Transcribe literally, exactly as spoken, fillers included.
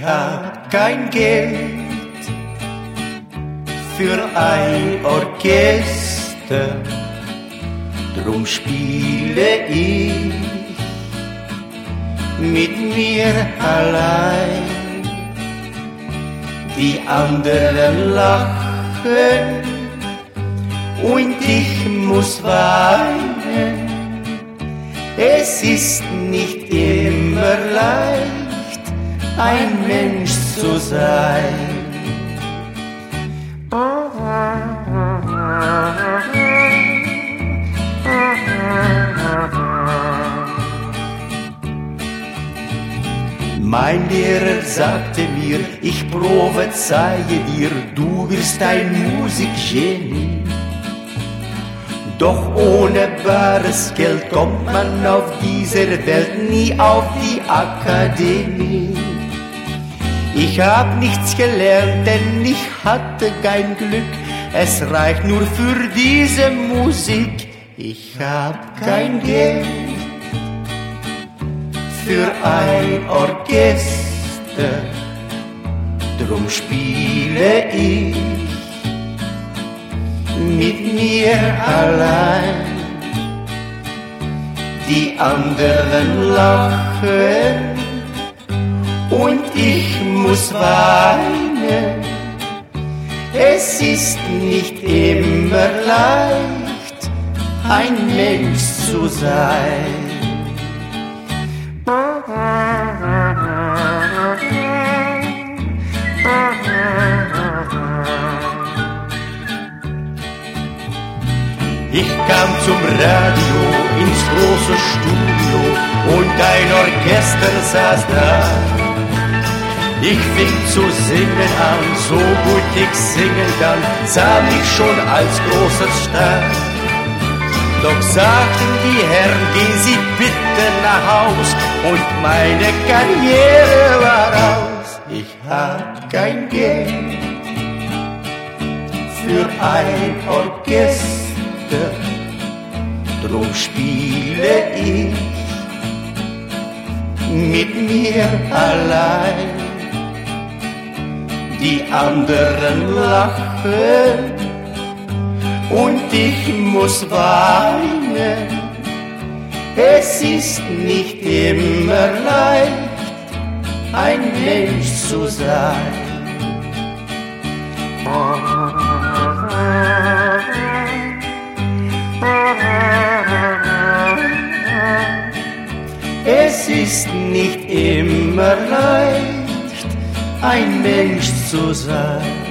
hab kein Geld für ein Orchester, drum spiele ich mit mir allein. Die anderen lachen und ich muss weinen. Es ist nicht immer leicht, ein Mensch zu sein. Mein Lehrer sagte mir, ich prophezeie dir, du wirst ein Musikgenie. Doch ohne bares Geld kommt man auf dieser Welt nie auf die Akademie. Ich hab nichts gelernt, denn ich hatte kein Glück. Es reicht nur für diese Musik. Ich hab kein Geld für ein Orchester, drum spiele ich mit mir allein. Die anderen lachen und ich muss weinen. Es ist nicht immer leicht, ein Mensch zu sein. Ich kam zum Radio ins große Studio und ein Orchester saß da. Ich fing zu singen an, so gut ich singen kann, sah mich schon als großer Star. Doch sagten die Herren, gehen Sie bitte nach Haus, und meine Karriere war aus. Ich hab kein Geld für ein Orchester, drum spiele ich mit mir allein. Die anderen lachen und ich muss weinen. Es ist nicht immer leicht, ein Mensch zu sein. Es ist nicht immer leicht, ein Mensch zu sein.